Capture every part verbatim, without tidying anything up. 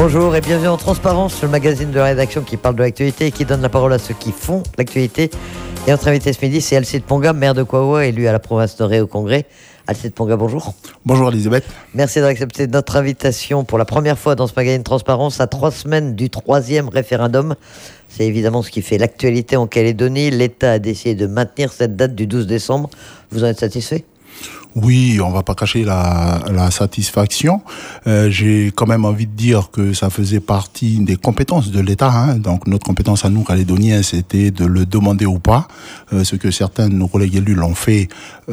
Bonjour et bienvenue en Transparence, le magazine de la rédaction qui parle de l'actualité et qui donne la parole à ceux qui font l'actualité. Et notre invité ce midi, c'est Alcide Ponga, maire de Kouaoua, élu à la province de Ré au Congrès. Alcide Ponga, bonjour. Bonjour Elisabeth. Merci d'avoir accepté notre invitation pour la première fois dans ce magazine Transparence à trois semaines du troisième référendum. C'est évidemment ce qui fait l'actualité en Calédonie. L'État a décidé de maintenir cette date du douze décembre. Vous en êtes satisfait ? Oui, on va pas cacher la, la satisfaction. Euh, j'ai quand même envie de dire que ça faisait partie des compétences de l'État. Hein. Donc notre compétence à nous, Calédoniens, c'était de le demander ou pas. Euh, ce que certains de nos collègues élus l'ont fait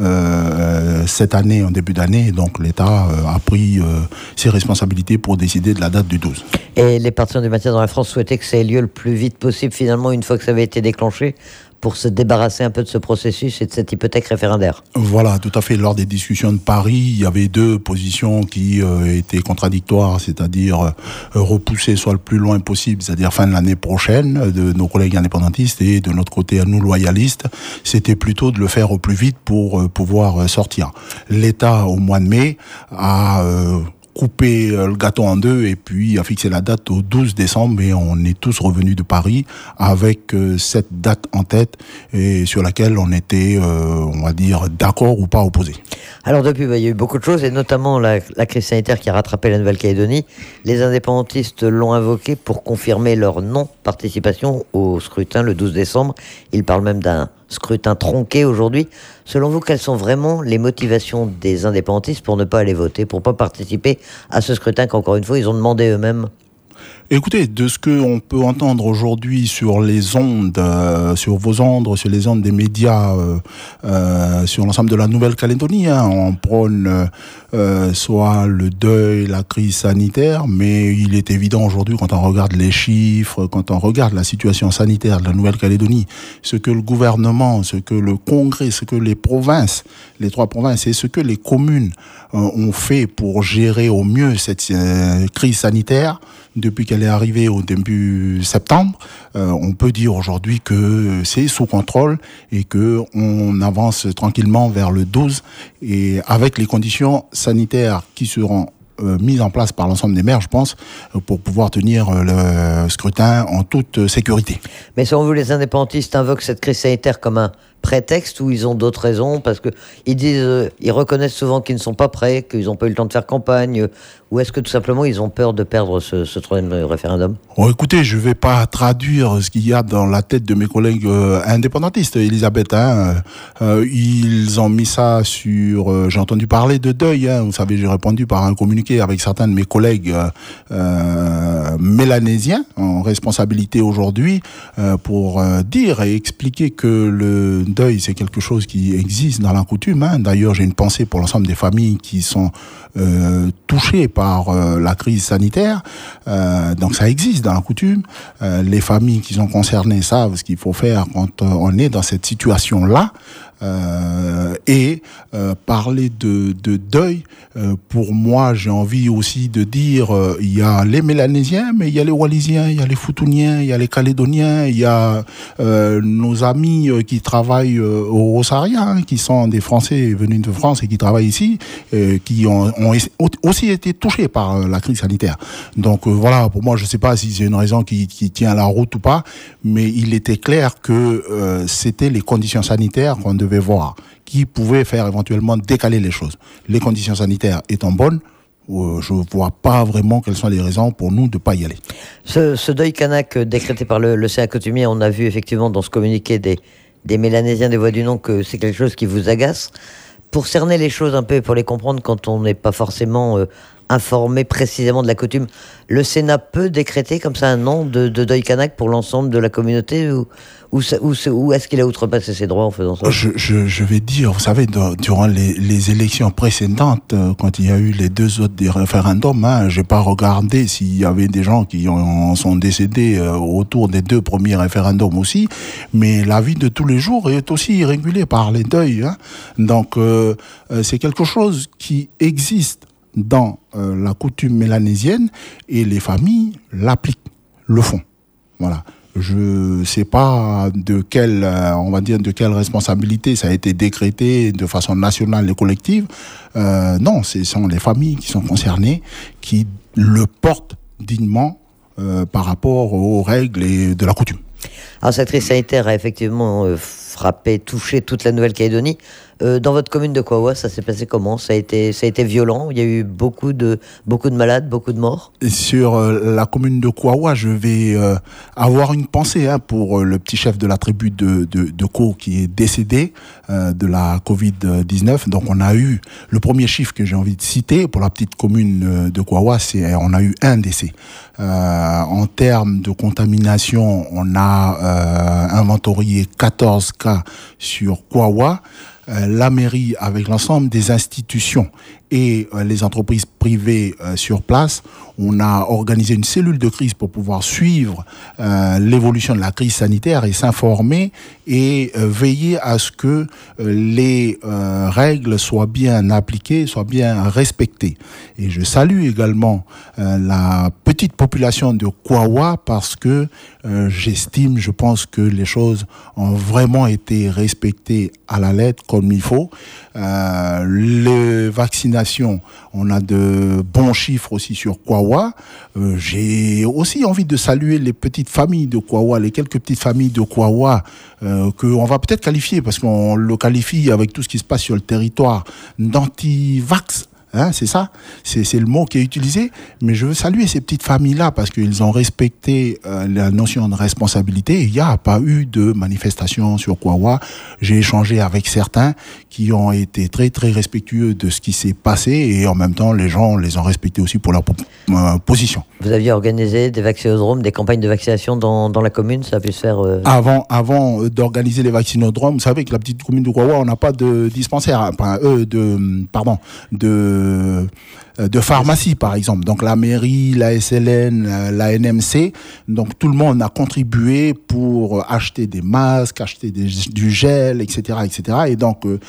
euh, cette année, en début d'année. Donc l'État euh, a pris euh, ses responsabilités pour décider de la date du douze. Et les partisans du maintien dans la France souhaitaient que ça ait lieu le plus vite possible, finalement, une fois que ça avait été déclenché, pour se débarrasser un peu de ce processus et de cette hypothèque référendaire. Voilà, tout à fait. Lors des discussions de Paris, il y avait deux positions qui euh, étaient contradictoires, c'est-à-dire euh, repousser soit le plus loin possible, c'est-à-dire fin de l'année prochaine, de nos collègues indépendantistes, et de notre côté, à nous loyalistes, c'était plutôt de le faire au plus vite pour euh, pouvoir euh, sortir. L'État, au mois de mai, a... Euh, couper le gâteau en deux et puis a fixé la date au douze décembre, et on est tous revenus de Paris avec euh, cette date en tête et sur laquelle on était, euh, on va dire, d'accord ou pas opposé. Alors depuis, bah, il y a eu beaucoup de choses, et notamment la, la crise sanitaire qui a rattrapé la Nouvelle-Calédonie. Les indépendantistes l'ont invoqué pour confirmer leur non-participation au scrutin le douze décembre. Ils parlent même d'un scrutin tronqué aujourd'hui. Selon vous, quelles sont vraiment les motivations des indépendantistes pour ne pas aller voter, pour ne pas participer à ce scrutin qu'encore une fois, ils ont demandé eux-mêmes ? Écoutez, de ce qu'on peut entendre aujourd'hui sur les ondes, euh, sur vos ondes, sur les ondes des médias, euh, euh, sur l'ensemble de la Nouvelle-Calédonie, hein, on prône euh, soit le deuil, la crise sanitaire, mais il est évident aujourd'hui, quand on regarde les chiffres, quand on regarde la situation sanitaire de la Nouvelle-Calédonie, ce que le gouvernement, ce que le Congrès, ce que les provinces, les trois provinces et ce que les communes euh, ont fait pour gérer au mieux cette euh, crise sanitaire, depuis qu'elle est arrivée au début septembre, euh, on peut dire aujourd'hui que c'est sous contrôle et que on avance tranquillement vers le douze, et avec les conditions sanitaires qui seront euh, mises en place par l'ensemble des maires, je pense, pour pouvoir tenir le scrutin en toute sécurité. Mais selon vous, les indépendantistes invoquent cette crise sanitaire comme un prétexte, ou ils ont d'autres raisons, parce que ils disent, euh, ils reconnaissent souvent qu'ils ne sont pas prêts, qu'ils n'ont pas eu le temps de faire campagne, euh, ou est-ce que tout simplement ils ont peur de perdre ce, ce troisième référendum ? Oh, écoutez, je ne vais pas traduire ce qu'il y a dans la tête de mes collègues euh, indépendantistes, Elisabeth. Hein, euh, ils ont mis ça sur... Euh, j'ai entendu parler de deuil. Hein, vous savez, j'ai répondu par un communiqué avec certains de mes collègues euh, euh, mélanésiens en responsabilité aujourd'hui euh, pour euh, dire et expliquer que le deuil, c'est quelque chose qui existe dans la coutume. Hein. D'ailleurs, j'ai une pensée pour l'ensemble des familles qui sont euh, touchées par euh, la crise sanitaire. Euh, donc, ça existe dans la coutume. Euh, les familles qui sont concernées savent ce qu'il faut faire quand euh, on est dans cette situation-là. Euh, et euh, parler de, de deuil, euh, pour moi, j'ai envie aussi de dire, euh, il y a les Mélanésiens, mais il y a les Wallisiens, il y a les Futuniens, il y a les Calédoniens, il y a euh, nos amis euh, qui travaillent euh, au Rosaria, hein, qui sont des Français venus de France et qui travaillent ici, euh, qui ont, ont aussi été touchés par euh, la crise sanitaire. Donc euh, voilà, pour moi, je ne sais pas si c'est une raison qui, qui tient la route ou pas, mais il était clair que euh, c'était les conditions sanitaires qu'on devait voir, qui pouvaient faire éventuellement décaler les choses. Les conditions sanitaires étant bonnes, euh, je ne vois pas vraiment quelles sont les raisons pour nous de ne pas y aller. Ce, ce deuil kanak décrété par le, le Sénat coutumier, on a vu effectivement dans ce communiqué des, des Mélanésiens des Voix du Nord que c'est quelque chose qui vous agace. Pour cerner les choses un peu et pour les comprendre quand on n'est pas forcément euh, informé précisément de la coutume, le Sénat peut décréter comme ça un an de, de deuil kanak pour l'ensemble de la communauté, ou, ou, ou, ou est-ce qu'il a outrepassé ses droits en faisant ça ? je, je, je vais dire, vous savez, de, durant les, les élections précédentes, euh, quand il y a eu les deux autres des référendums, hein, je n'ai pas regardé s'il y avait des gens qui en sont décédés euh, autour des deux premiers référendums aussi, mais la vie de tous les jours est aussi irrégulière par les deuils. Hein. Donc, euh, euh, c'est quelque chose qui existe dans euh, la coutume mélanésienne, et les familles l'appliquent, le font. Voilà. Je sais pas de quelle, euh, on va dire, de quelle responsabilité ça a été décrété de façon nationale et collective. Euh, non, ce sont les familles qui sont concernées qui le portent dignement euh, par rapport aux règles et de la coutume. Alors cette crise sanitaire a effectivement euh, frappé, touché toute la Nouvelle-Calédonie. Euh, dans votre commune de Kouawa, ça s'est passé comment ? Ça a été, ça a été violent. Il y a eu beaucoup de, beaucoup de malades, beaucoup de morts. Et sur euh, la commune de Kouawa, je vais euh, avoir une pensée hein, pour euh, le petit chef de la tribu de, de, de Ko qui est décédé euh, de la covid dix-neuf. Donc on a eu le premier chiffre que j'ai envie de citer pour la petite commune de Kouawa, c'est on a eu un décès. Euh, en termes de contamination, on a euh, inventorié quatorze cas sur Kouawa. Euh, la mairie, avec l'ensemble des institutions et euh, les entreprises privées euh, sur place, on a organisé une cellule de crise pour pouvoir suivre euh, l'évolution de la crise sanitaire et s'informer et euh, veiller à ce que euh, les euh, règles soient bien appliquées, soient bien respectées. Et je salue également euh, la petite population de Kouawa parce que euh, j'estime, je pense que les choses ont vraiment été respectées à la lettre comme il faut. Euh, les vaccinations, on a de bons chiffres aussi sur Kouawa. Euh, j'ai aussi envie de saluer les petites familles de Kouawa, les quelques petites familles de Kouawa euh, qu'on va peut-être qualifier, parce qu'on le qualifie avec tout ce qui se passe sur le territoire, d'anti-vax. Hein, c'est ça, c'est, c'est le mot qui est utilisé, mais je veux saluer ces petites familles-là parce qu'ils ont respecté euh, la notion de responsabilité. Il n'y a pas eu de manifestation sur Kouawa. J'ai échangé avec certains qui ont été très très respectueux de ce qui s'est passé et en même temps les gens les ont respectés aussi pour leur euh, position. Vous aviez organisé des vaccinodromes, des campagnes de vaccination dans, dans la commune, ça a pu se faire euh... Avant, avant d'organiser les vaccinodromes, vous savez que la petite commune de Kouawa, on n'a pas de dispensaire, enfin, euh, de, pardon, de de pharmacie par exemple, donc la mairie, la S L N, la N M C, donc tout le monde a contribué pour acheter des masques, acheter des, du gel, et cetera, et cetera. Et donc euh,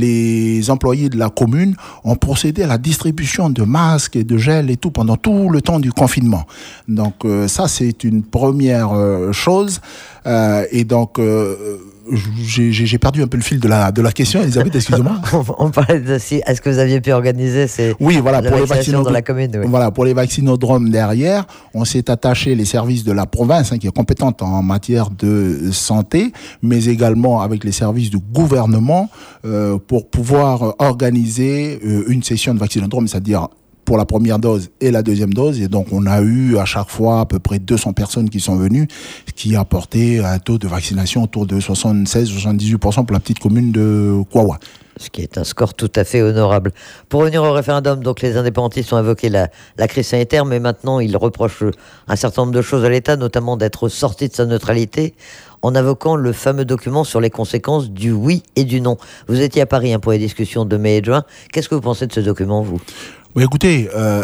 les employés de la commune ont procédé à la distribution de masques et de gel et tout pendant tout le temps du confinement. Donc euh, ça c'est une première euh, chose. Euh, et donc euh, j'ai, j'ai perdu un peu le fil de la de la question, Elisabeth, excusez-moi. On parlait de si est-ce que vous aviez pu organiser ces oui, voilà, pour les vaccinodromes dans la commune. Oui. Voilà, pour les vaccinodromes derrière, on s'est attaché les services de la province hein, qui est compétente en matière de santé, mais également avec les services du gouvernement euh, pour pouvoir organiser euh, une session de vaccinodrome, c'est-à-dire pour la première dose et la deuxième dose. Et donc, on a eu à chaque fois à peu près deux cents personnes qui sont venues, ce qui a apporté un taux de vaccination autour de soixante-seize à soixante-dix-huit pour cent pour la petite commune de Kouawa. Ce qui est un score tout à fait honorable. Pour revenir au référendum, donc les indépendantistes ont évoqué la, la crise sanitaire, mais maintenant ils reprochent un certain nombre de choses à l'État, notamment d'être sorti de sa neutralité, en invoquant le fameux document sur les conséquences du oui et du non. Vous étiez à Paris hein, pour les discussions de mai et de juin. Qu'est-ce que vous pensez de ce document, vous ? Bon, écoutez, euh,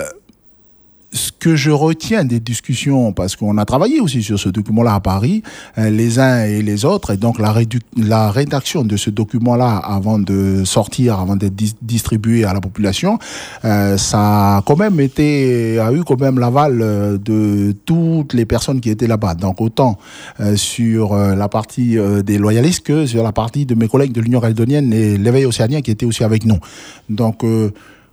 ce que je retiens des discussions, parce qu'on a travaillé aussi sur ce document-là à Paris, euh, les uns et les autres, et donc la, rédu- la rédaction de ce document-là avant de sortir, avant d'être dis- distribué à la population, euh, ça a quand même été, a eu quand même l'aval de toutes les personnes qui étaient là-bas. Donc autant euh, sur euh, la partie euh, des loyalistes que sur la partie de mes collègues de l'Union calédonienne et l'éveil océanien qui étaient aussi avec nous. Donc euh,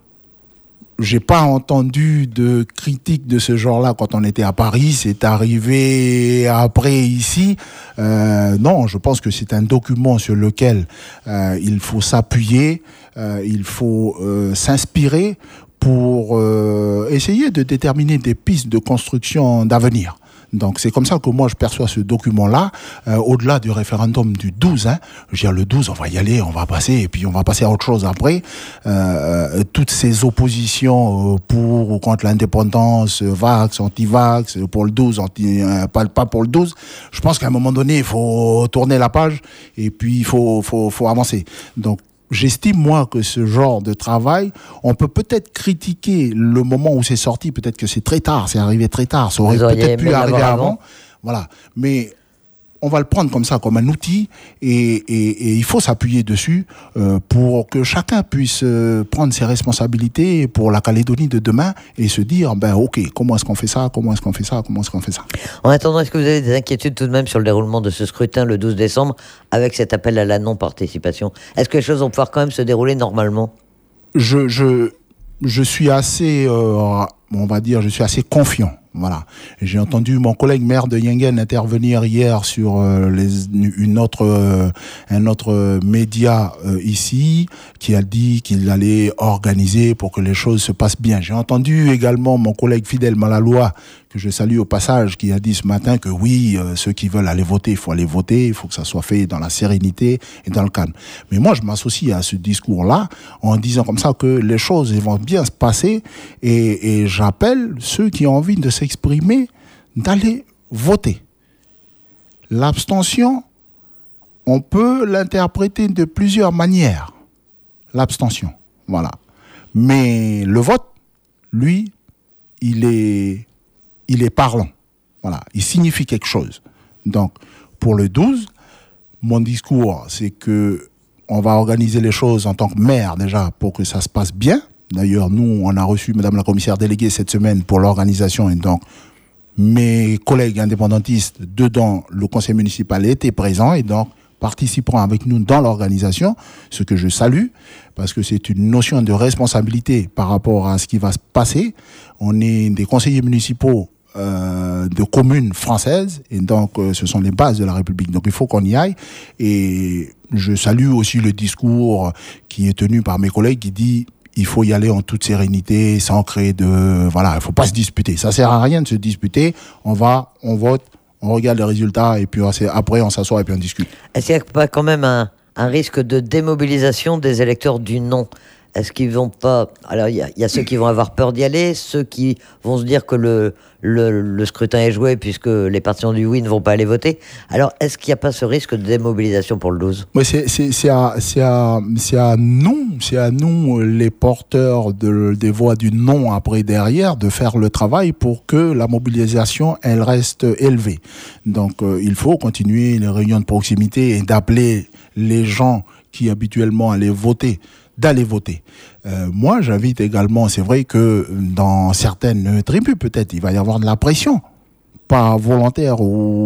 j'ai pas entendu de critiques de ce genre-là quand on était à Paris. C'est arrivé après ici. Euh, non, je pense que c'est un document sur lequel euh, il faut s'appuyer, euh, il faut euh, s'inspirer pour euh, essayer de déterminer des pistes de construction d'avenir. Donc c'est comme ça que moi je perçois ce document-là, euh, au-delà du référendum du douze. Hein, je veux dire, le douze, on va y aller, on va passer, et puis on va passer à autre chose après. Euh, toutes ces oppositions pour ou contre l'indépendance, vax, anti-vax, pour le douze, anti, euh, pas, pas pour le douze, je pense qu'à un moment donné, il faut tourner la page, et puis il faut, faut, faut avancer. Donc j'estime, moi, que ce genre de travail, on peut peut-être critiquer le moment où c'est sorti, peut-être que c'est très tard, c'est arrivé très tard, ça aurait peut-être pu arriver avant. avant. Voilà. Mais on va le prendre comme ça, comme un outil, et, et, et il faut s'appuyer dessus euh, pour que chacun puisse euh, prendre ses responsabilités pour la Calédonie de demain et se dire, ben ok, comment est-ce qu'on fait ça, comment est-ce qu'on fait ça, comment est-ce qu'on fait ça. En attendant, est-ce que vous avez des inquiétudes tout de même sur le déroulement de ce scrutin le douze décembre, avec cet appel à la non-participation ? Est-ce que les choses vont pouvoir quand même se dérouler normalement ? Je, je, je suis assez, euh, on va dire, je suis assez confiant Voilà. J'ai entendu mon collègue maire de Yengen intervenir hier sur euh, les, une autre, euh, un autre média euh, ici qui a dit qu'il allait organiser pour que les choses se passent bien. J'ai entendu également mon collègue Fidèle Malaloa, que je salue au passage, qui a dit ce matin que oui, euh, ceux qui veulent aller voter, il faut aller voter, il faut que ça soit fait dans la sérénité et dans le calme. Mais moi, je m'associe à ce discours-là en disant comme ça que les choses vont bien se passer et, et j'appelle ceux qui ont envie de s'exprimer d'aller voter. L'abstention, on peut l'interpréter de plusieurs manières. L'abstention, voilà. Mais le vote, lui, il est... il est parlant. Voilà, il signifie quelque chose. Donc, pour le douze, mon discours, c'est que on va organiser les choses en tant que maire, déjà, pour que ça se passe bien. D'ailleurs, nous, on a reçu Madame la commissaire déléguée cette semaine pour l'organisation, et donc, mes collègues indépendantistes, dedans, le conseil municipal étaient présents, et donc, participeront avec nous dans l'organisation, ce que je salue, parce que c'est une notion de responsabilité par rapport à ce qui va se passer. On est des conseillers municipaux euh, de communes françaises, et donc euh, ce sont les bases de la République. Donc il faut qu'on y aille, et je salue aussi le discours qui est tenu par mes collègues qui dit il faut y aller en toute sérénité, sans créer de... Voilà, il ne faut pas se disputer. Ça ne sert à rien de se disputer. On va, on vote, on regarde les résultats, et puis après on s'assoit et puis on discute. Est-ce qu'il n'y a pas quand même un, un risque de démobilisation des électeurs du non ? Est-ce qu'ils vont pas... Alors, il y, y a ceux qui vont avoir peur d'y aller, ceux qui vont se dire que le, le, le scrutin est joué puisque les partisans du oui ne vont pas aller voter. Alors, est-ce qu'il n'y a pas ce risque de démobilisation pour le douze ? Oui, c'est, c'est, c'est, à, c'est, à, c'est à nous, c'est à nous, les porteurs de, des voix du non après derrière, de faire le travail pour que la mobilisation, elle reste élevée. Donc, euh, il faut continuer les réunions de proximité et d'appeler les gens qui habituellement allaient voter, d'aller voter. Euh, moi, j'invite également, c'est vrai que dans certaines tribus, peut-être, il va y avoir de la pression, pas volontaire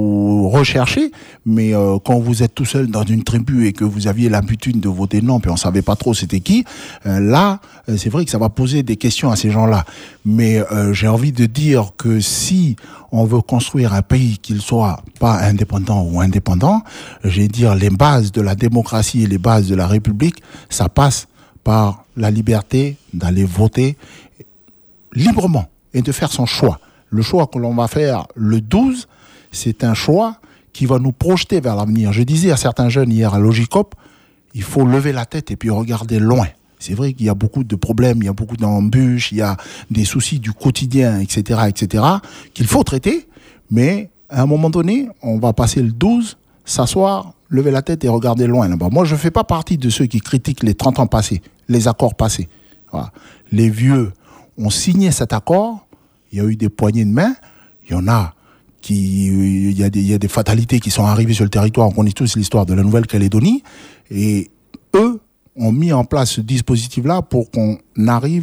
ou recherchée, mais euh, quand vous êtes tout seul dans une tribu et que vous aviez l'habitude de voter non, puis on savait pas trop c'était qui, euh, là, euh, c'est vrai que ça va poser des questions à ces gens-là. Mais euh, j'ai envie de dire que si on veut construire un pays qu'il soit pas indépendant ou indépendant, je vais dire les bases de la démocratie et les bases de la République, ça passe par la liberté d'aller voter librement et de faire son choix. Le choix que l'on va faire le douze, c'est un choix qui va nous projeter vers l'avenir. Je disais à certains jeunes hier à Logicop, il faut lever la tête et puis regarder loin. C'est vrai qu'il y a beaucoup de problèmes, il y a beaucoup d'embûches, il y a des soucis du quotidien, et cetera, et cetera, qu'il faut traiter, mais à un moment donné, on va passer le douze, s'asseoir, lever la tête et regarder loin là-bas. Moi, je ne fais pas partie de ceux qui critiquent les trente ans passés, les accords passés. Voilà. Les vieux ont signé cet accord, il y a eu des poignées de main, il y en a qui, il y a des, il y a des fatalités qui sont arrivées sur le territoire, on connaît tous l'histoire de la Nouvelle-Calédonie, et eux ont mis en place ce dispositif-là pour qu'on arrive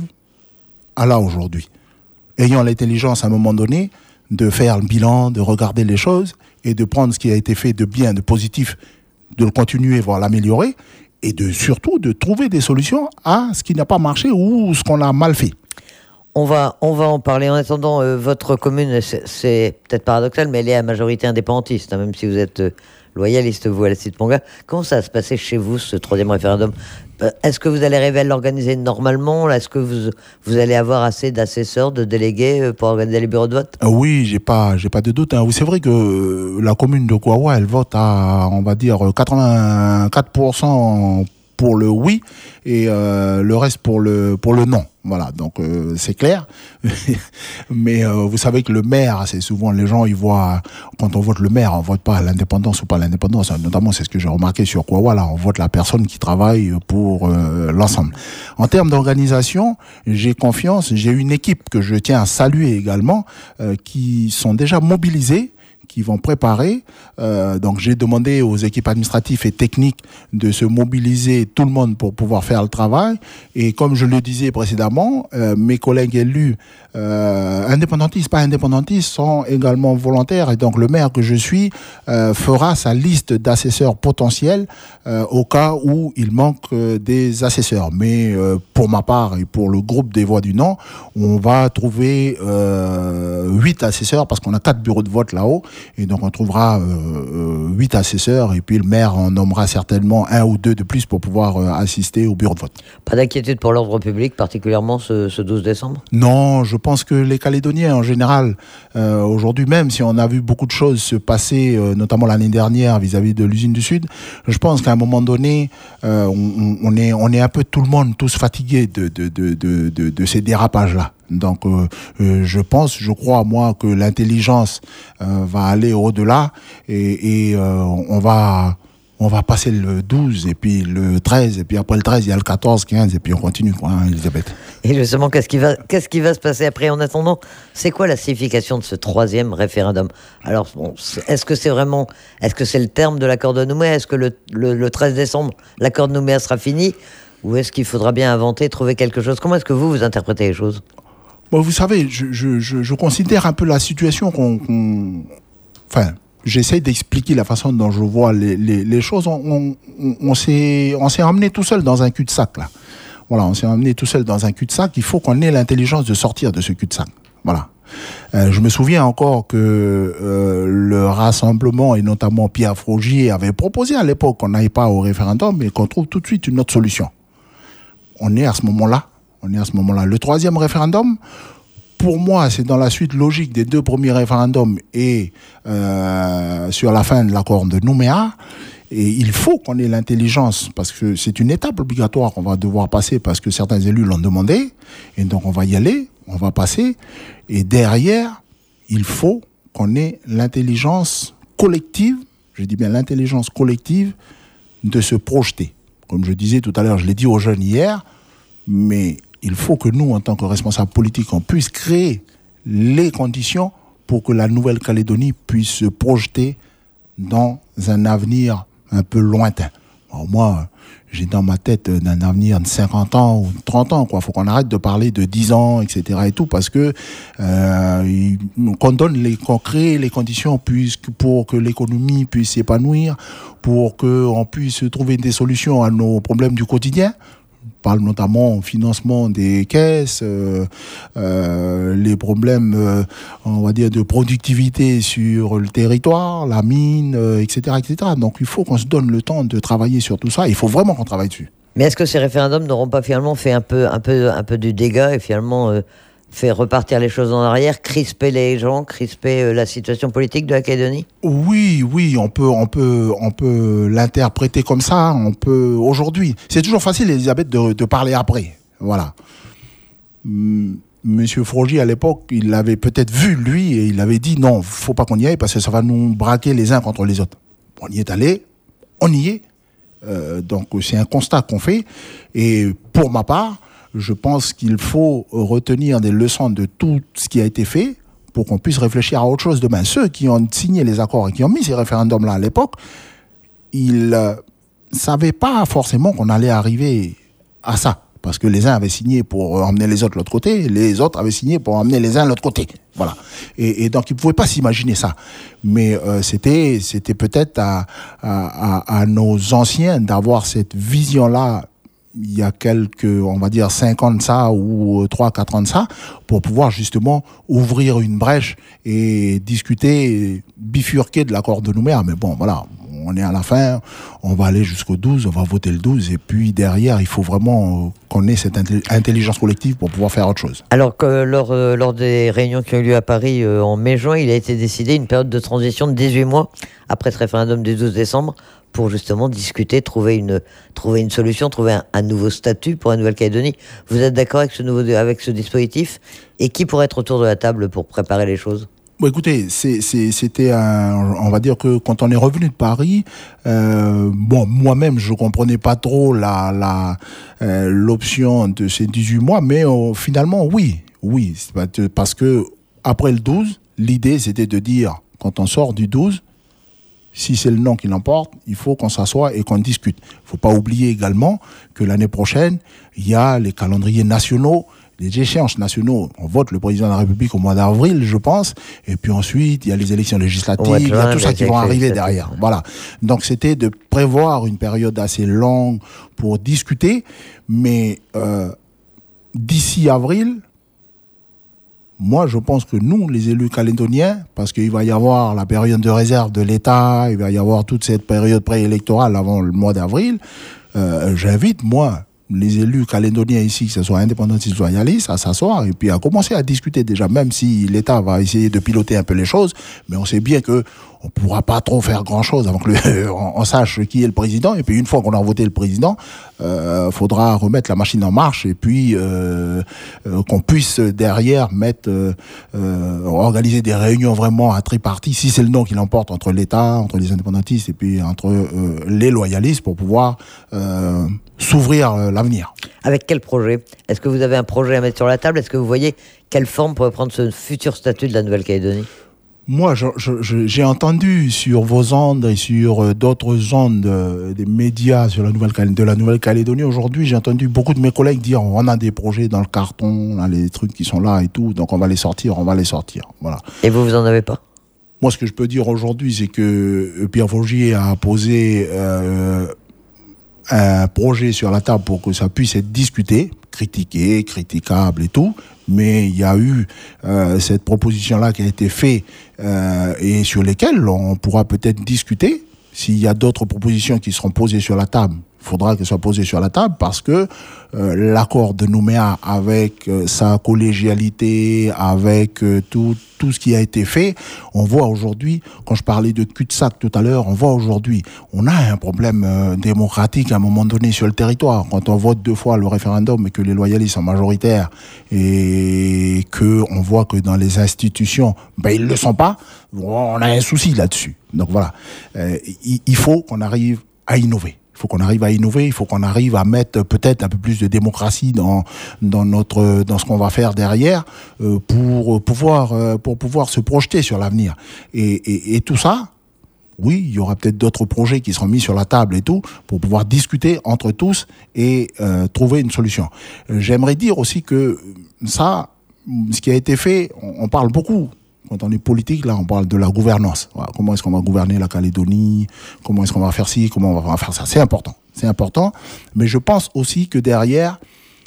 à là aujourd'hui. Ayant l'intelligence à un moment donné de faire le bilan, de regarder les choses et de prendre ce qui a été fait de bien, de positif, de le continuer, voire l'améliorer, et de surtout de trouver des solutions à ce qui n'a pas marché ou ce qu'on a mal fait. On va, on va en parler. En attendant, euh, votre commune, c'est, c'est peut-être paradoxal, mais elle est à majorité indépendantiste, hein, même si vous êtes euh, loyaliste, vous, à la Cité Ponga. Comment ça va se passer chez vous, ce troisième référendum ? euh, Est-ce que vous allez arriver à l'organiser normalement ? Est-ce que vous, vous allez avoir assez d'assesseurs, de délégués euh, pour organiser les bureaux de vote ? euh, Oui, j'ai pas, j'ai pas de doute. Hein. C'est vrai que euh, la commune de Kouawa, elle vote à, on va dire, quatre-vingt-quatre pour cent pour le oui et euh, le reste pour le pour le non. Voilà, donc euh, c'est clair. Mais euh, vous savez que le maire, c'est souvent les gens, ils voient, quand on vote le maire, on vote pas à l'indépendance ou pas à l'indépendance. Notamment, c'est ce que j'ai remarqué sur Kouawa, là, on vote la personne qui travaille pour euh, l'ensemble. En termes d'organisation, j'ai confiance, j'ai une équipe que je tiens à saluer également, euh, qui sont déjà mobilisés, qui vont préparer. Euh, donc j'ai demandé aux équipes administratives et techniques de se mobiliser tout le monde pour pouvoir faire le travail. Et comme je le disais précédemment, euh, mes collègues élus, euh, indépendantistes, pas indépendantistes, sont également volontaires. Et donc le maire que je suis euh, fera sa liste d'assesseurs potentiels euh, au cas où il manque euh, des assesseurs. Mais euh, pour ma part et pour le groupe des Voix du Non, on va trouver euh, huit assesseurs parce qu'on a quatre bureaux de vote là-haut. Et donc on trouvera euh, huit assesseurs et puis le maire en nommera certainement un ou deux de plus pour pouvoir euh, assister au bureau de vote. Pas d'inquiétude pour l'ordre public, particulièrement ce, ce douze décembre ? Non, je pense que les Calédoniens en général, euh, aujourd'hui même, si on a vu beaucoup de choses se passer, euh, notamment l'année dernière vis-à-vis de l'usine du Sud, je pense qu'à un moment donné, euh, on, on, est, on est un peu tout le monde, tous fatigués de, de, de, de, de, de ces dérapages-là. Donc euh, euh, je pense, je crois moi que l'intelligence euh, va aller au-delà et, et euh, on va on va passer le douze et puis le treize et puis après le treize il y a le quatorze, quinze et puis on continue quoi, hein, Elisabeth. Et justement, qu'est-ce qui va qu'est-ce qui va se passer après en attendant ? C'est quoi la signification de ce troisième référendum ? Alors bon, est-ce que c'est vraiment est-ce que c'est le terme de l'accord de Nouméa ? Est-ce que le, le, le treize décembre l'accord de Nouméa sera fini ? Ou est-ce qu'il faudra bien inventer, trouver quelque chose ? Comment est-ce que vous vous interprétez les choses ? Bon, vous savez, je, je, je, je considère un peu la situation qu'on... qu'on... Enfin, j'essaie d'expliquer la façon dont je vois les, les, les choses. On, on, on, s'est, on s'est emmené tout seul dans un cul-de-sac, là. Voilà, on s'est emmené tout seul dans un cul-de-sac. Il faut qu'on ait l'intelligence de sortir de ce cul-de-sac. Voilà. Euh, je me souviens encore que euh, le rassemblement, et notamment Pierre Frogier, avait proposé à l'époque qu'on n'aille pas au référendum, mais qu'on trouve tout de suite une autre solution. On est à ce moment-là. On est à ce moment-là. Le troisième référendum, pour moi, c'est dans la suite logique des deux premiers référendums et euh, sur la fin de l'accord de Nouméa. Et il faut qu'on ait l'intelligence, parce que c'est une étape obligatoire qu'on va devoir passer, parce que certains élus l'ont demandé. Et donc, on va y aller, on va passer. Et derrière, il faut qu'on ait l'intelligence collective, je dis bien l'intelligence collective, de se projeter. Comme je disais tout à l'heure, je l'ai dit aux jeunes hier, mais il faut que nous, en tant que responsables politiques, on puisse créer les conditions pour que la Nouvelle-Calédonie puisse se projeter dans un avenir un peu lointain. Alors moi, j'ai dans ma tête un avenir de cinquante ans ou trente ans, quoi. Faut qu'on arrête de parler de dix ans, et cetera et tout, parce que euh, qu'on donne les, qu'on crée les conditions puisque pour que l'économie puisse s'épanouir, pour qu'on puisse trouver des solutions à nos problèmes du quotidien. Je parle notamment au financement des caisses, euh, euh, les problèmes, euh, on va dire, de productivité sur le territoire, la mine, euh, et cetera, et cetera. Donc il faut qu'on se donne le temps de travailler sur tout ça. Il faut vraiment qu'on travaille dessus. Mais est-ce que ces référendums n'auront pas finalement fait un peu, un peu, un peu du dégât et finalement euh, fait repartir les choses en arrière, crisper les gens, crisper euh, la situation politique de la Calédonie ? Oui, oui, on peut, on peut, on peut l'interpréter comme ça. On peut aujourd'hui. C'est toujours facile, Elisabeth, de, de parler après. Voilà. Monsieur Frogier, à l'époque, il l'avait peut-être vu, lui, et il avait dit non, faut pas qu'on y aille parce que ça va nous braquer les uns contre les autres. On y est allé, on y est. Euh, donc, c'est un constat qu'on fait. Et pour ma part, je pense qu'il faut retenir des leçons de tout ce qui a été fait pour qu'on puisse réfléchir à autre chose demain. Ceux qui ont signé les accords et qui ont mis ces référendums-là à l'époque, ils ne euh, savaient pas forcément qu'on allait arriver à ça. Parce que les uns avaient signé pour emmener les autres de l'autre côté, les autres avaient signé pour emmener les uns de l'autre côté. Voilà. Et, et donc, ils ne pouvaient pas s'imaginer ça. Mais euh, c'était, c'était peut-être à, à, à, à nos anciens d'avoir cette vision-là il y a quelques, on va dire, cinq ans de ça ou trois, quatre ans de ça, pour pouvoir justement ouvrir une brèche et discuter, bifurquer de l'accord de Nouméa. Mais bon, voilà, on est à la fin, on va aller jusqu'au douze, on va voter le douze, et puis derrière, il faut vraiment qu'on ait cette intelligence collective pour pouvoir faire autre chose. Alors que lors, euh, lors des réunions qui ont eu lieu à Paris euh, en mai-juin, il a été décidé une période de transition de dix-huit mois après ce référendum du douze décembre, pour justement discuter, trouver une, trouver une solution, trouver un, un nouveau statut pour la Nouvelle-Calédonie. Vous êtes d'accord avec ce, nouveau, avec ce dispositif ? Et qui pourrait être autour de la table pour préparer les choses ? Bon, écoutez, c'est, c'est, c'était un, on va dire que quand on est revenu de Paris, euh, bon, moi-même, je comprenais pas trop la, la, euh, l'option de ces dix-huit mois, mais euh, finalement, oui, oui, parce que après le douze, l'idée, c'était de dire, quand on sort du douze, si c'est le non qui l'emporte, il faut qu'on s'assoie et qu'on discute. Il ne faut pas oublier également que l'année prochaine, il y a les calendriers nationaux, les échéances nationaux. On vote le président de la République au mois d'avril, je pense. Et puis ensuite, il y a les élections législatives, il y a tout ça qui va arriver derrière. Voilà. Donc c'était de prévoir une période assez longue pour discuter. Mais euh, d'ici avril, moi, je pense que nous, les élus calédoniens, parce qu'il va y avoir la période de réserve de l'État, il va y avoir toute cette période préélectorale avant le mois d'avril, euh, j'invite, moi, les élus calédoniens ici, que ce soit indépendantistes ou loyalistes, à s'asseoir et puis à commencer à discuter déjà, même si l'État va essayer de piloter un peu les choses, mais on sait bien que on pourra pas trop faire grand-chose avant que le, on, on sache qui est le président. Et puis une fois qu'on a voté le président, euh, faudra remettre la machine en marche et puis euh, euh, qu'on puisse derrière mettre, euh, euh, organiser des réunions vraiment à tripartie, si c'est le nom qui l'emporte entre l'État, entre les indépendantistes et puis entre euh, les loyalistes pour pouvoir euh, s'ouvrir euh, l'avenir. Avec quel projet ? Est-ce que vous avez un projet à mettre sur la table ? Est-ce que vous voyez quelle forme pourrait prendre ce futur statut de la Nouvelle-Calédonie ? Moi, je, je, je, j'ai entendu sur vos ondes et sur euh, d'autres ondes euh, des médias sur la Nouvelle de la Nouvelle-Calédonie aujourd'hui, j'ai entendu beaucoup de mes collègues dire on a des projets dans le carton, on a les trucs qui sont là et tout, donc on va les sortir, on va les sortir. Voilà. Et vous, vous en avez pas ? Moi, ce que je peux dire aujourd'hui, c'est que Pierre Faugier a posé euh, un projet sur la table pour que ça puisse être discuté, critiqué, critiquable et tout. Mais il y a eu euh, cette proposition-là qui a été faite euh, et sur lesquelles on pourra peut-être discuter. S'il y a d'autres propositions qui seront posées sur la table, il faudra qu'elles soient posées sur la table parce que euh, l'accord de Nouméa avec euh, sa collégialité, avec euh, tout, tout ce qui a été fait, on voit aujourd'hui, quand je parlais de cul-de-sac tout à l'heure, on voit aujourd'hui, on a un problème euh, démocratique à un moment donné sur le territoire. Quand on vote deux fois le référendum et que les loyalistes sont majoritaires et que on voit que dans les institutions, ben ils le sont pas, on a un souci là-dessus. Donc voilà, euh, il, il faut qu'on arrive à innover. Il faut qu'on arrive à innover, il faut qu'on arrive à mettre peut-être un peu plus de démocratie dans dans notre dans ce qu'on va faire derrière euh, pour pouvoir euh, pour pouvoir se projeter sur l'avenir. Et, et, et tout ça, oui, il y aura peut-être d'autres projets qui seront mis sur la table et tout pour pouvoir discuter entre tous et euh, trouver une solution. J'aimerais dire aussi que ça, ce qui a été fait, on, on parle beaucoup. Quand on est politique, là, on parle de la gouvernance. Voilà, comment est-ce qu'on va gouverner la Calédonie ? Comment est-ce qu'on va faire ci ? Comment on va faire ça ? C'est important. C'est important. Mais je pense aussi que derrière,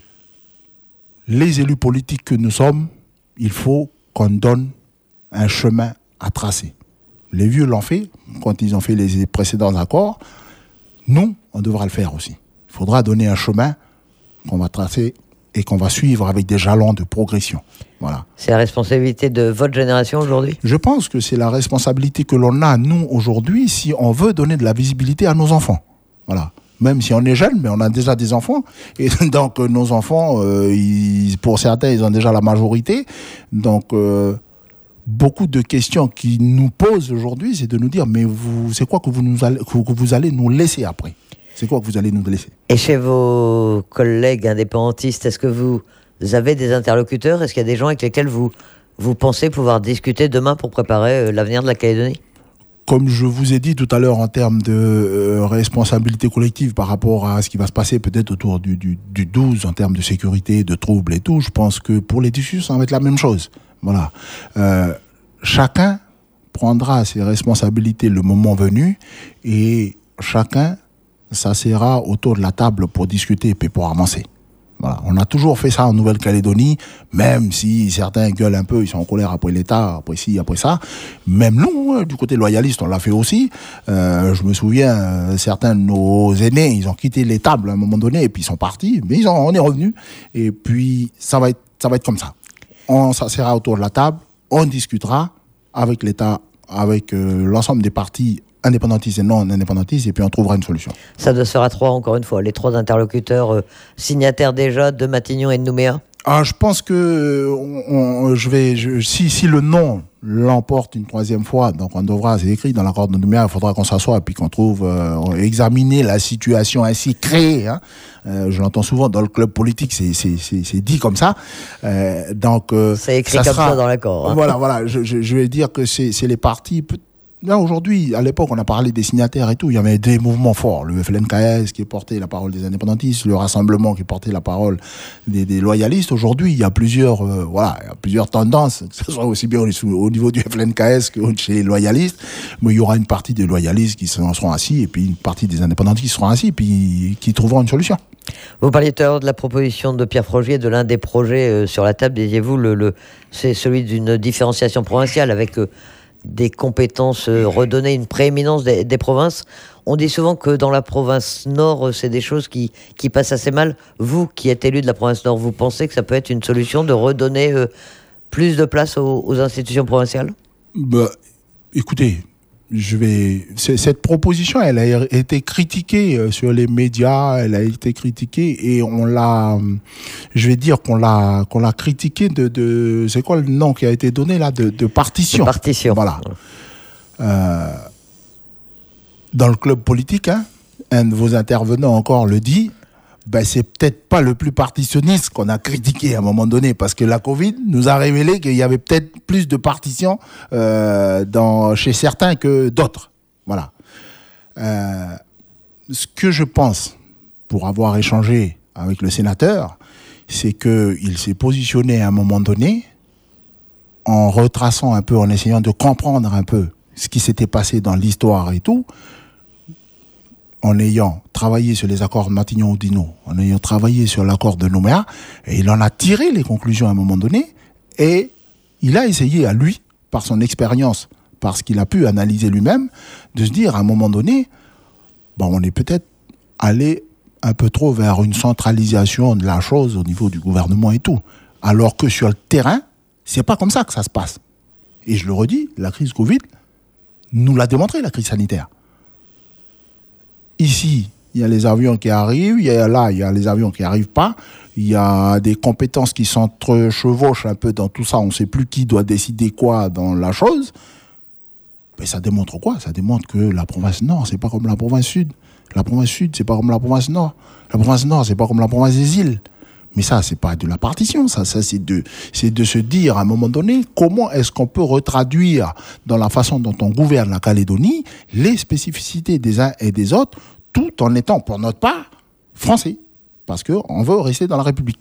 les élus politiques que nous sommes, il faut qu'on donne un chemin à tracer. Les vieux l'ont fait quand ils ont fait les précédents accords. Nous, on devra le faire aussi. Il faudra donner un chemin qu'on va tracer et qu'on va suivre avec des jalons de progression. Voilà. C'est la responsabilité de votre génération aujourd'hui ? Je pense que c'est la responsabilité que l'on a, nous, aujourd'hui, si on veut donner de la visibilité à nos enfants. Voilà. Même si on est jeune, mais on a déjà des enfants. Et donc, nos enfants, euh, ils, pour certains, ils ont déjà la majorité. Donc, euh, beaucoup de questions qui nous posent aujourd'hui, c'est de nous dire, mais vous, c'est quoi que vous, nous allez, que vous allez nous laisser après ? C'est quoi que vous allez nous laisser ? Et chez vos collègues indépendantistes, est-ce que vous avez des interlocuteurs ? Est-ce qu'il y a des gens avec lesquels vous, vous pensez pouvoir discuter demain pour préparer l'avenir de la Calédonie ? Comme je vous ai dit tout à l'heure en termes de euh, responsabilité collective par rapport à ce qui va se passer peut-être autour du, du, du douze en termes de sécurité, de troubles et tout, je pense que pour les tissus, ça va être la même chose. Voilà. Euh, chacun prendra ses responsabilités le moment venu et chacun s'asseyra autour de la table pour discuter et puis pour avancer. Voilà. On a toujours fait ça en Nouvelle-Calédonie, même si certains gueulent un peu, ils sont en colère après l'État, après ci, après ça. Même nous, du côté loyaliste, on l'a fait aussi. Euh, je me souviens, certains de nos aînés, ils ont quitté les tables à un moment donné et puis ils sont partis, mais ils ont, on est revenus. Et puis, ça va être, ça va être comme ça. On s'asseyra autour de la table, on discutera avec l'État, avec euh, l'ensemble des partis indépendantistes et non indépendantistes, et puis on trouvera une solution. Ça doit se faire à trois, encore une fois, les trois interlocuteurs euh, signataires déjà de Matignon et de Nouméa. Ah, je pense que on, on, je vais, je, si, si le non l'emporte une troisième fois, donc on devra, c'est écrit dans l'accord de Nouméa, il faudra qu'on s'assoie et puis qu'on trouve, euh, examiner la situation ainsi créée. Hein. Euh, je l'entends souvent dans le club politique, c'est, c'est, c'est, c'est dit comme ça. Euh, donc, euh, c'est écrit ça comme sera, ça dans l'accord. Hein. Voilà, voilà. Je, je, je vais dire que c'est, c'est les partis. Là, aujourd'hui, à l'époque, on a parlé des signataires et tout. Il y avait des mouvements forts. Le F L N K S qui portait la parole des indépendantistes, le Rassemblement qui portait la parole des, des loyalistes. Aujourd'hui, il y a plusieurs, euh, voilà, il y a plusieurs tendances, que ce soit aussi bien au, au niveau du F L N K S que chez les loyalistes. Mais il y aura une partie des loyalistes qui seront assis et puis une partie des indépendantistes qui seront assis et puis qui trouveront une solution. Vous parliez tout à l'heure de la proposition de Pierre Frogier, de l'un des projets euh, sur la table, disiez-vous, le, le, c'est celui d'une différenciation provinciale avec euh, des compétences euh, redonnées, une prééminence des, des provinces. On dit souvent que dans la province Nord, c'est des choses qui, qui passent assez mal. Vous, qui êtes élu de la province Nord, vous pensez que ça peut être une solution de redonner euh, plus de place aux, aux institutions provinciales ? Bah, écoutez, je vais. Cette proposition, elle a été critiquée sur les médias, elle a été critiquée et on l'a. Je vais dire qu'on l'a qu'on l'a critiquée de, de. C'est quoi le nom qui a été donné là de, de partition. De partition. Voilà. Euh, dans le club politique, hein, un de vos intervenants encore le dit. Ben, c'est peut-être pas le plus partitionniste qu'on a critiqué à un moment donné, parce que la Covid nous a révélé qu'il y avait peut-être plus de partition euh, dans, chez certains que d'autres. Voilà. Euh, ce que je pense, pour avoir échangé avec le sénateur, c'est qu'il s'est positionné à un moment donné en retraçant un peu, en essayant de comprendre un peu ce qui s'était passé dans l'histoire et tout, en ayant travaillé sur les accords de Matignon-Oudinot, en ayant travaillé sur l'accord de Nouméa, et il en a tiré les conclusions à un moment donné, et il a essayé à lui, par son expérience, parce qu'il a pu analyser lui-même, de se dire à un moment donné, bon, on est peut-être allé un peu trop vers une centralisation de la chose au niveau du gouvernement et tout, alors que sur le terrain, c'est pas comme ça que ça se passe. Et je le redis, la crise Covid nous l'a démontré, la crise sanitaire. Ici, il y a les avions qui arrivent, il y a là, il y a les avions qui n'arrivent pas, il y a des compétences qui s'entrechevauchent un peu dans tout ça, on ne sait plus qui doit décider quoi dans la chose. Mais ça démontre quoi ? Ça démontre que la province Nord, c'est pas comme la province Sud. La province Sud, c'est pas comme la province Nord. La province Nord, c'est pas comme la province des îles. Mais ça, c'est pas de la partition, ça, ça c'est de, c'est de se dire à un moment donné comment est-ce qu'on peut retraduire dans la façon dont on gouverne la Calédonie les spécificités des uns et des autres, tout en étant pour notre part français, parce qu'on veut rester dans la République.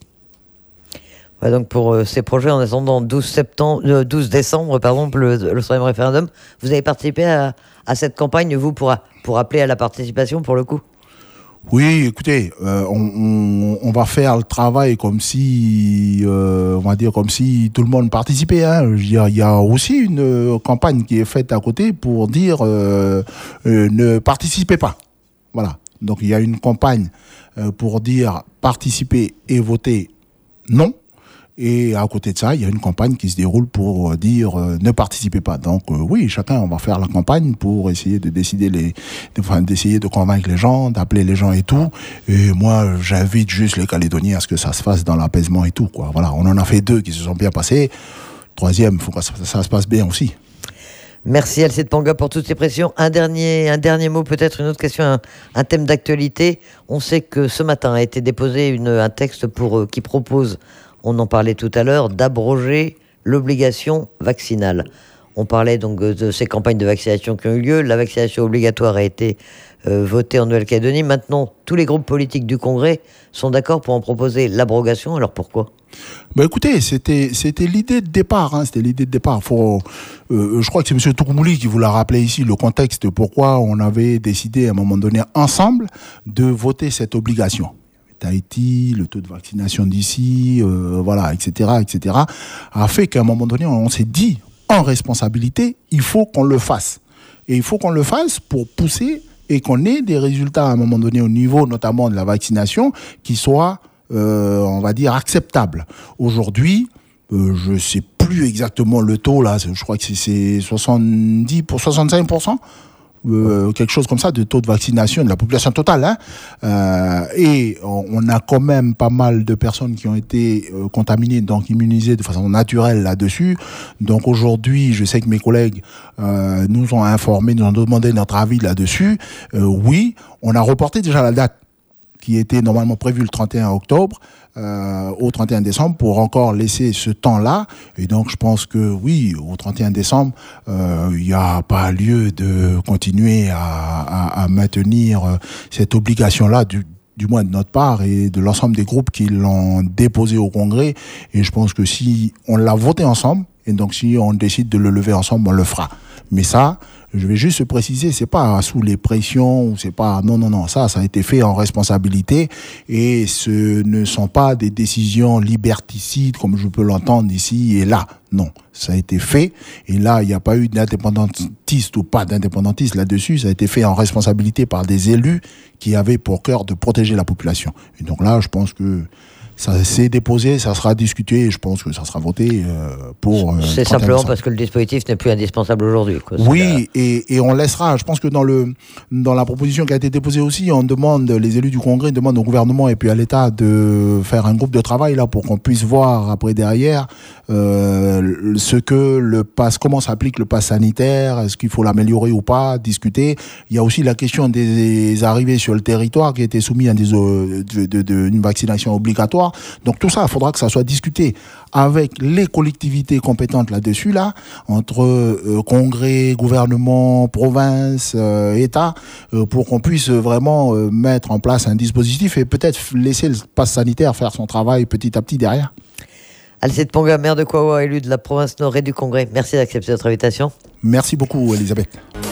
Ouais, donc pour euh, ces projets, en attendant douze, septembre, euh, douze décembre, pardon, le, le troisième référendum, vous avez participé à, à cette campagne, vous, pour, pour appeler à la participation, pour le coup ? Oui, écoutez, euh, on, on, on va faire le travail comme si, euh, on va dire comme si tout le monde participait. Hein. Je veux dire, il y a aussi une euh, campagne qui est faite à côté pour dire euh, euh, ne participez pas. Voilà. Donc il y a une campagne euh, pour dire participer et voter non. Et à côté de ça, il y a une campagne qui se déroule pour dire euh, ne participez pas. Donc euh, oui, chacun, on va faire la campagne pour essayer de décider les, de, enfin, d'essayer de convaincre les gens, d'appeler les gens et tout. Et moi, j'invite juste les Calédoniens à ce que ça se fasse dans l'apaisement et tout, quoi. Voilà, on en a fait deux qui se sont bien passés. Troisième, il faut que ça, ça se passe bien aussi. Merci Alcide Panga pour toutes ces pressions. Un dernier, un dernier mot, peut-être une autre question, un, un thème d'actualité. On sait que ce matin a été déposé une, un texte pour, euh, qui propose, on en parlait tout à l'heure, d'abroger l'obligation vaccinale. On parlait donc de ces campagnes de vaccination qui ont eu lieu. La vaccination obligatoire a été euh, votée en Nouvelle-Calédonie. Maintenant, tous les groupes politiques du Congrès sont d'accord pour en proposer l'abrogation. Alors pourquoi ? Ben écoutez, c'était c'était l'idée de départ. Hein, c'était l'idée de départ. Faut, euh, je crois que c'est M. Tourmouli qui vous l'a rappelé ici, le contexte, pourquoi on avait décidé à un moment donné ensemble de voter cette obligation. Tahiti, le taux de vaccination d'ici, euh, voilà, et cetera, et cetera, a fait qu'à un moment donné, on s'est dit, en responsabilité, il faut qu'on le fasse. Et il faut qu'on le fasse pour pousser et qu'on ait des résultats à un moment donné au niveau notamment de la vaccination qui soient, euh, on va dire, acceptables. Aujourd'hui, euh, je ne sais plus exactement le taux, là, je crois que c'est, c'est soixante-dix pour soixante-cinq pour cent. euh, quelque chose comme ça, de taux de vaccination de la population totale. Hein. Euh, et on, on a quand même pas mal de personnes qui ont été euh, contaminées, donc immunisées de façon naturelle là-dessus. Donc aujourd'hui, je sais que mes collègues euh, nous ont informés, nous ont demandé notre avis là-dessus. Euh, oui, on a reporté déjà la date qui était normalement prévue le trente et un octobre euh, au trente et un décembre pour encore laisser ce temps-là. Et donc, je pense que oui, au trente et un décembre, euh, il n'y a pas lieu de continuer à, à, à maintenir cette obligation-là du du moins de notre part et de l'ensemble des groupes qui l'ont déposé au Congrès. Et je pense que si on l'a voté ensemble, et donc si on décide de le lever ensemble, on le fera. Mais ça, je vais juste préciser, c'est pas sous les pressions, c'est pas, non, non, non, ça, ça a été fait en responsabilité et ce ne sont pas des décisions liberticides comme je peux l'entendre ici et là. Non, ça a été fait et là, il n'y a pas eu d'indépendantiste ou pas d'indépendantiste là-dessus, ça a été fait en responsabilité par des élus qui avaient pour cœur de protéger la population. Et donc là, je pense que ça s'est déposé, ça sera discuté et je pense que ça sera voté euh, pour... Euh, c'est simplement parce que le dispositif n'est plus indispensable aujourd'hui. Quoi. Oui, la... et, et on laissera, je pense que dans, le, dans la proposition qui a été déposée aussi, on demande, les élus du Congrès demandent au gouvernement et puis à l'État de faire un groupe de travail là pour qu'on puisse voir après derrière euh, ce que le pass, comment s'applique le pass sanitaire, est-ce qu'il faut l'améliorer ou pas, discuter. Il y a aussi la question des arrivées sur le territoire qui étaient soumis à des, de, de, de, une vaccination obligatoire. Donc tout ça, il faudra que ça soit discuté avec les collectivités compétentes là-dessus, là, entre euh, Congrès, gouvernement, province, euh, État, euh, pour qu'on puisse vraiment euh, mettre en place un dispositif et peut-être laisser le pass sanitaire faire son travail petit à petit derrière. Alcide Ponga, maire de Kouaoua, élu de la province Nord et du Congrès. Merci d'accepter notre invitation. Merci beaucoup, Elisabeth.